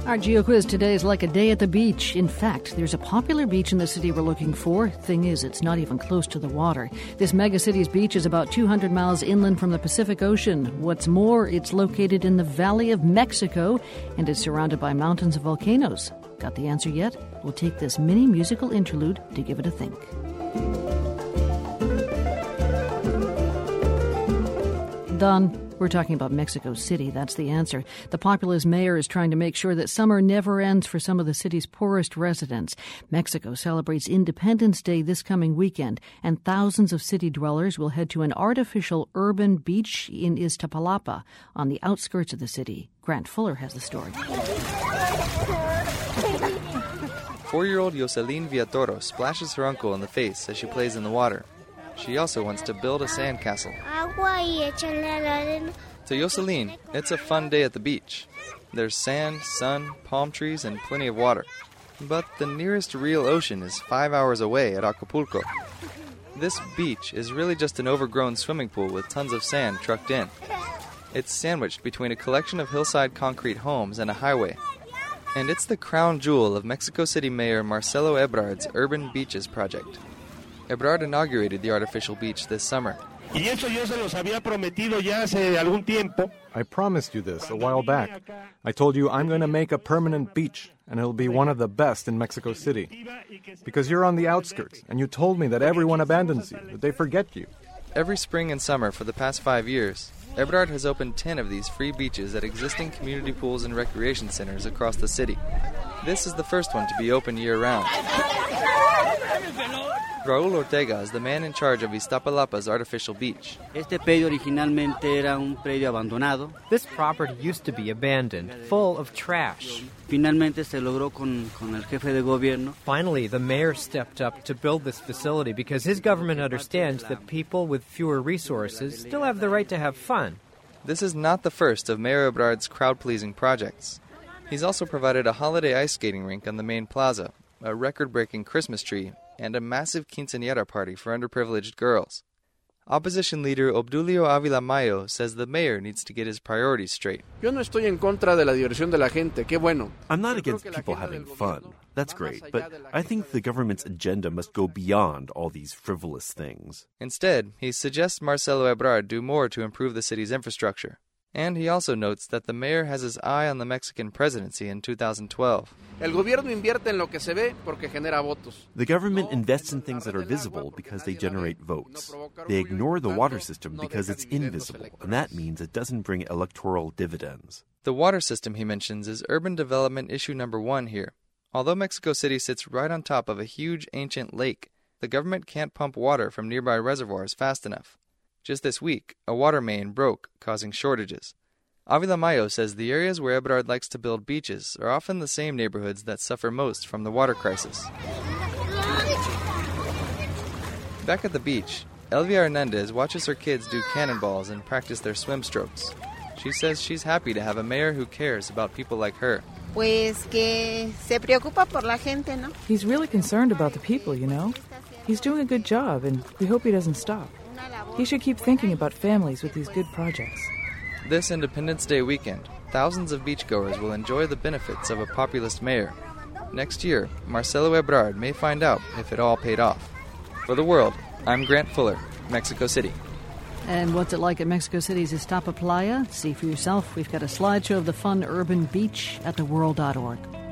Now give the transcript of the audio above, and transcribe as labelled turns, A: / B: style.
A: Our Geo Quiz today is like a day at the beach. In fact, there's a popular beach in the city we're looking for. Thing is, it's not even close to the water. This megacity's beach is about 200 miles inland from the Pacific Ocean. What's more, it's located in the Valley of Mexico and is surrounded by mountains and volcanoes. Got the answer yet? We'll take this mini musical interlude to give it a think. Done. We're talking about Mexico City. That's the answer. The populous mayor is trying to make sure that summer never ends for some of the city's poorest residents. Mexico celebrates Independence Day this coming weekend, and thousands of city dwellers will head to an artificial urban beach in Iztapalapa on the outskirts of the city. Grant Fuller has the story.
B: 4-year-old Yoselin Villatoro splashes her uncle in the face as she plays in the water. She also wants to build a sandcastle. To Yoselin, it's a fun day at the beach. There's sand, sun, palm trees, and plenty of water. But the nearest real ocean is 5 hours away at Acapulco. This beach is really just an overgrown swimming pool with tons of sand trucked in. It's sandwiched between a collection of hillside concrete homes and a highway. And it's the crown jewel of Mexico City Mayor Marcelo Ebrard's Urban Beaches project. Ebrard inaugurated the artificial beach this summer.
C: I promised you this a while back. I told you I'm going to make a permanent beach, and it'll be one of the best in Mexico City. Because you're on the outskirts, and you told me that everyone abandons you, that they forget you.
B: Every spring and summer for the past 5 years, Ebrard has opened 10 of these free beaches at existing community pools and recreation centers across the city. This is the first one to be open year-round. Raul Ortega is the man in charge of Iztapalapa's artificial beach.
D: This
E: property used to be abandoned, full of trash.
D: Finally,
E: the mayor stepped up to build this facility because his government understands that people with fewer resources still have the right to have fun.
B: This is not the first of Mayor Ebrard's crowd-pleasing projects. He's also provided a holiday ice skating rink on the main plaza, a record-breaking Christmas tree, and a massive quinceañera party for underprivileged girls. Opposition leader Obdulio Avila Mayo says the mayor needs to get his priorities straight.
F: I'm not against people having fun. That's great, but I think the government's agenda must go beyond all these frivolous things.
B: Instead, he suggests Marcelo Ebrard do more to improve the city's infrastructure. And he also notes that the mayor has his eye on the Mexican presidency in 2012.
F: The government invests in things that are visible because they generate votes. They ignore the water system because it's invisible, and that means it doesn't bring electoral dividends.
B: The water system, he mentions, is urban development issue number 1 here. Although Mexico City sits right on top of a huge ancient lake, the government can't pump water from nearby reservoirs fast enough. Just this week, a water main broke, causing shortages. Avila Mayo says the areas where Ebrard likes to build beaches are often the same neighborhoods that suffer most from the water crisis. Back at the beach, Elvia Hernandez watches her kids do cannonballs and practice their swim strokes. She says she's happy to have a mayor who cares about people like her.
G: He's really concerned about the people, you know. He's doing a good job, and we hope he doesn't stop. He should keep thinking about families with these good projects.
B: This Independence Day weekend, thousands of beachgoers will enjoy the benefits of a populist mayor. Next year, Marcelo Ebrard may find out if it all paid off. For The World, I'm Grant Fuller, Mexico City.
A: And what's it like at Mexico City's Iztapa Playa? See for yourself. We've got a slideshow of the fun urban beach at theworld.org.